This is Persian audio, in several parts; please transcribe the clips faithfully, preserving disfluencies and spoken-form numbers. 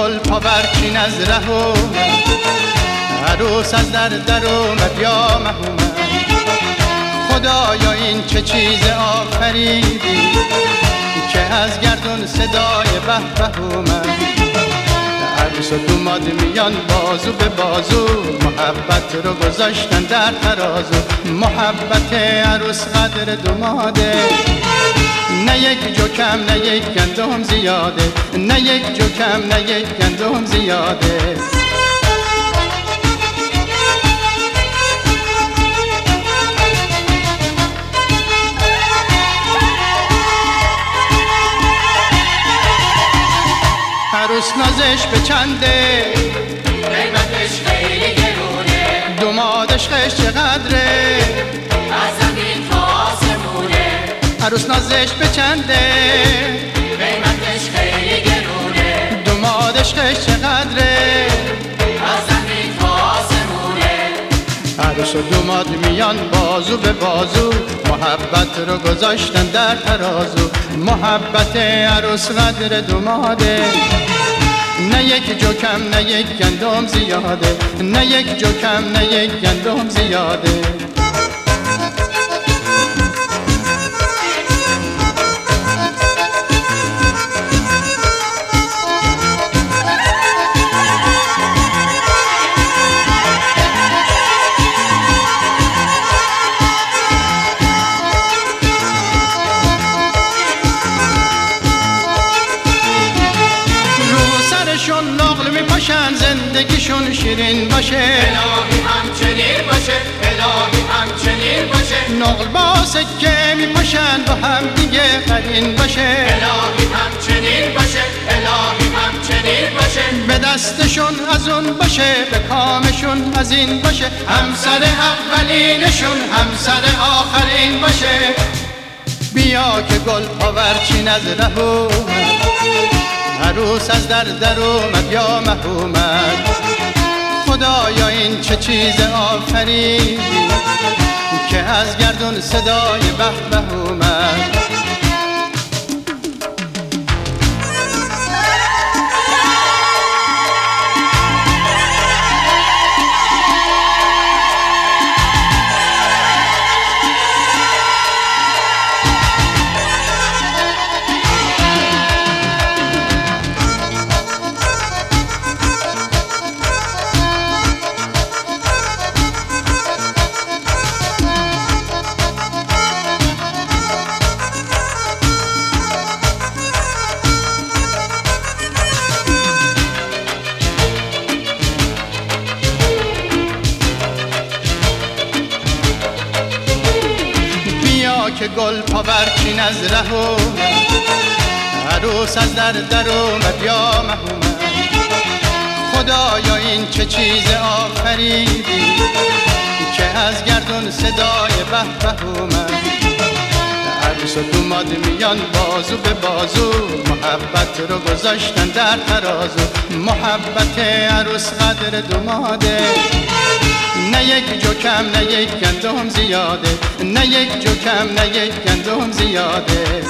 گل پاورچین از ره اومد، عروس از در در اومد یا محومد. خدایا این چه چیز آفریدی که از گردون صدای به به اومد. عروس و دوماد میان بازو به بازو، محبت رو گذاشتن در ترازو. محبت عروس قدر دوماده، نه یک جو کم نه یک گندم زیاده، نه یک جو کم نه یک گندم زیاده. عروس نازش به چنده، قیمتش خیلی گرونه، دوماد عشقش چقدره، از زمین تا آسمونه. عروس نازش به چنده، قیمتش خیلی گرونه، دوماد عشقش چقدره، از زمین تا آسمونه. عروس و دوماد میان بازو به بازو، محبت رو گذاشتن در ترازو. محبت عروس قدر دوماده، نه یک جو کم نه یک گندم زیاده، نه یک جو کم نه یک گندم زیاده. شون نقل میپاشن زندگیشون شیرین باشه، الهی همچنین باشه، الهی همچنین باشه. نقل با سکه میپاشن با هم دیگه قرین باشه، الهی همچنین باشه، الهی همچنین باشه. به دستشون از اون باشه، به کامشون از این باشه، همسر اولینشون همسر آخرین باشه. بیا که گل پاورچین از ره اومد، عروس از در در اومد یا محومد. خدایا این چه چیز آفریدی که از گردون صدای به به اومد. که گل پاورچین از ره اومد، عروس از در در اومد یا محومد. خدایا این چه چیز آفریدی که از گردون صدای به به اومد. عروس و دوماد میان بازو به بازو، محبت رو گذاشتن در ترازو. محبت عروس قدر دوماده، نه یک جو کم نه یک گندم زیاده، نه یک جو کم نه یک گندم زیاده.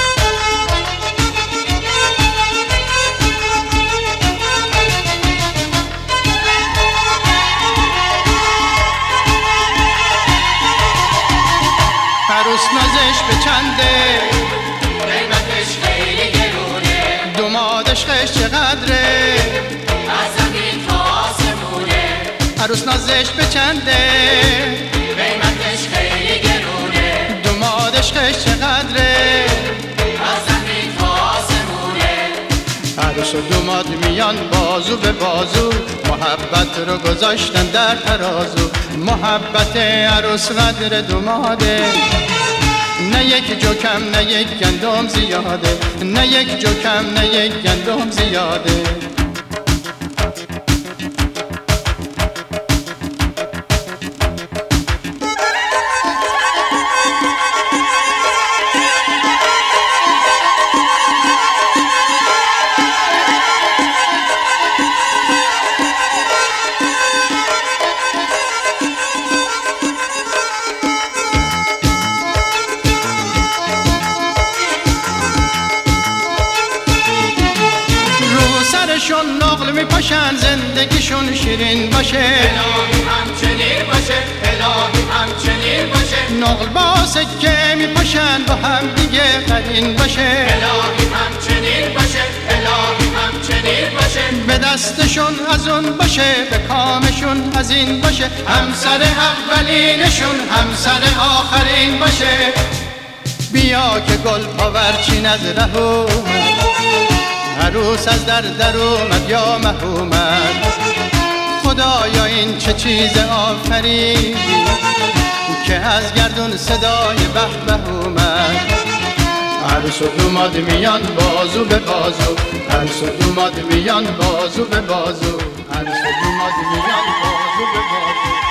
عروس نازش به چنده، قیمتش خیلی گرونه، دوماد عشقش چقدره، از زمین تا آسمونه. عروس نازش به چنده، قیمتش خیلی گرونه، دوماد عشقش چقدره، از زمین تا آسمونه. عروس و دوماد میان بازو به بازو، محبت رو گذاشتن در ترازو. محبت عروس قدر دوماده، نه یک جو کم نه یک گندم زیاده، نه یک جو کم نه یک گندم زیاده. زندگیشون شیرین باشه، الهی همچنین باشه، الهی همچنین باشه. نقل با سکه میپاشن با هم دیگه قرین باشه، الهی همچنین باشه، الهی همچنین باشه. به دستشون از اون باشه، به کامشون از این باشه، همسر اولینشون همسر آخرین باشه. بیا که گل پاورچین از ره اومد، عروس از در در اومد یا مه اومد. خدایا این چه چیز آفرین که از گردون صدای به به اومد. عروس و دوماد میان بازو به بازو، عروس و دوماد میان بازو به بازو، عروس و دوماد میان بازو به بازو.